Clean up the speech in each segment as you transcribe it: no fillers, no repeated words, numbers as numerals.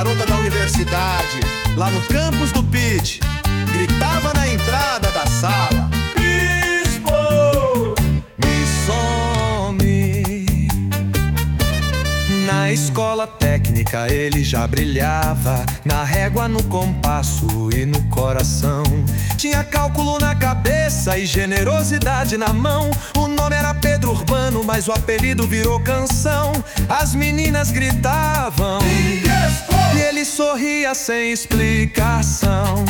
garota da universidade, lá no campus do PIT, gritava na entrada da sala: Bispo, me some. Na escola técnica ele já brilhava, na régua, no compasso e no coração. Tinha cálculo na cabeça e generosidade na mão. O nome era Pedro Urbano, mas o apelido virou canção. As meninas gritavam e ele sorria sem explicação.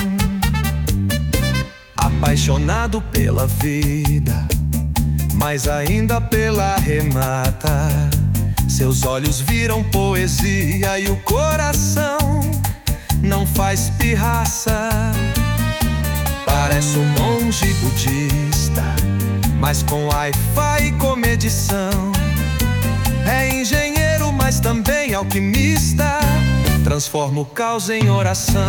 Apaixonado pela vida, mas ainda pela remata. Seus olhos viram poesia e o coração não faz pirraça. Parece um monge budista, mas com Wi-Fi e comedição. É engenheiro, mas também alquimista, transforma o caos em oração.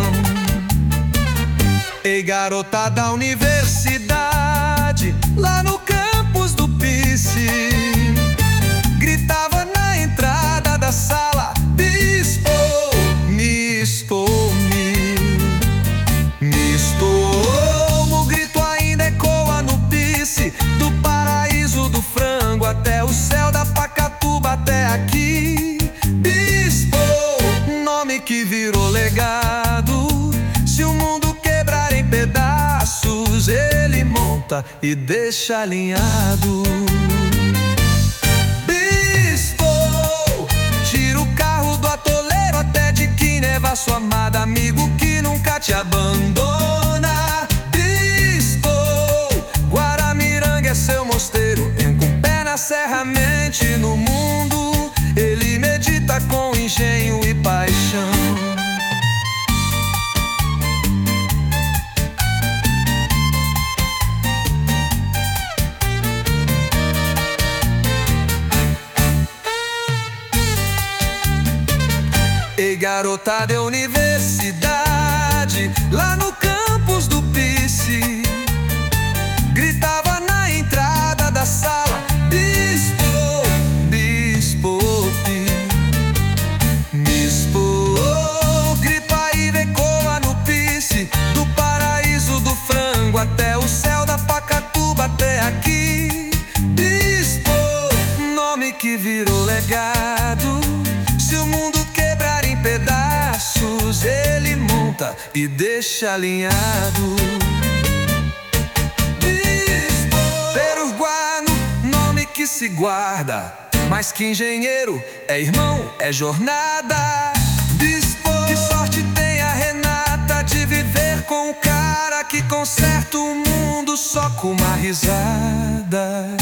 Ei, garota da universidade, lá no campus do PICE, gritava na entrada da sala: Bispo, me expome, me expome. O grito ainda ecoa no PICE, do paraíso do frango até o céu da Pacatuba, até aqui. Bispo, nome que virou legado. Se o mundo quebrar em pedaços, ele monta e deixa alinhado. Sua amada, amigo que nunca te abandona. Bispo, Guaramiranga é seu mosteiro, com pé na serra, mente no mundo. Ele medita com engenho e paixão. Ei, garota da universidade, lá no campus do PICE, gritava na entrada da sala: Bispo, bispo, bispo. Grito ainda ecoa no PICE, do paraíso do frango até o céu da Pacatuba, até aqui. Bispo, nome que virou legado. Se o mundo quebrar em pedaços, ele monta e deixa alinhado. Bispo, peruano, nome que se guarda, mais que engenheiro, é irmão, é jornada. Bispo, que sorte tem a Renata de viver com o cara que conserta o mundo só com uma risada.